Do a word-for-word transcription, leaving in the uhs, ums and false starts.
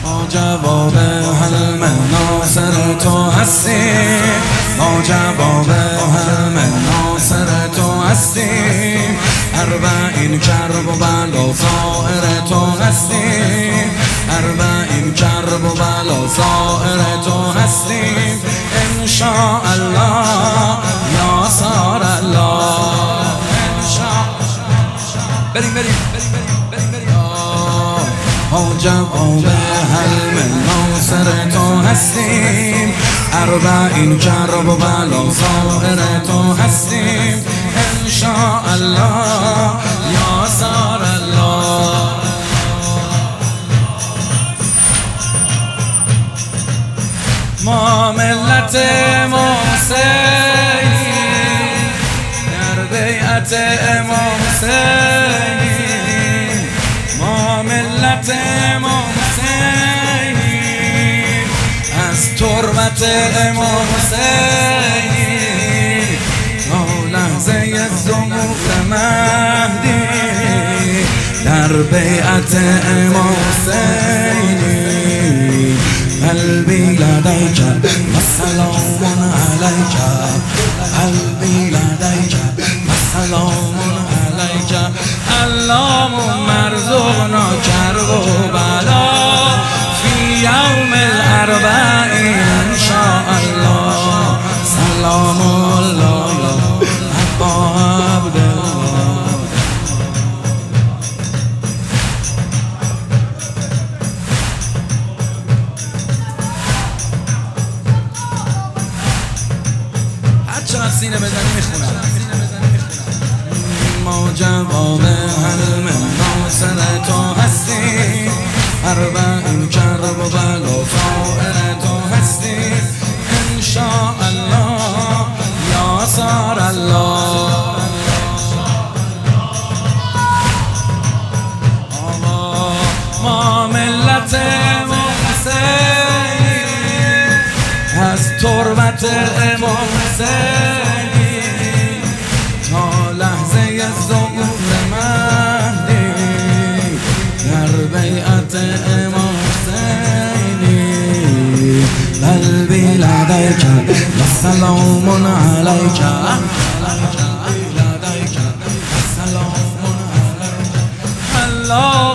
ما جواب هل من ناصر تو هستیم، ما جواب هل من ناصر تو هستیم. اربعین کرب و بلا زائر تو هستیم، اربعین کرب و بلا زائر تو هستیم. انشاءالله یا سار الله. بریم بریم بریم بریم. ها جواب هل من ناصر تو هستیم، اربعین کرب و بلا زائر تو هستیم. انشاءالله یا سار الله. ما ملت حسین در بیعت امام حسین، ما ملت حسین از تربت امام حسین تا لحظه ظهور مهدی در بیعت امام حسین. قلبی لدیک و سلام علیک، قلبی لدیک و سلام علیک. اللهم ارزقنا کرب و بلا فی یوم الاربعین انشاءالله. سلام الله ابا عبدالله. چقدر سینه بزنی میخونم. ما جواب هل من ناصر تو هستیم، اربعین کرب و بلا زائر تو هستیم. انشاءالله یا سار الله. ما ملت حسین از تربت امام حسین تا لحظه ظهور مهدی در بیعت امام حسین. قلبی لدیک و سلام علیک، قلبی لدیک و سلام علیک. الله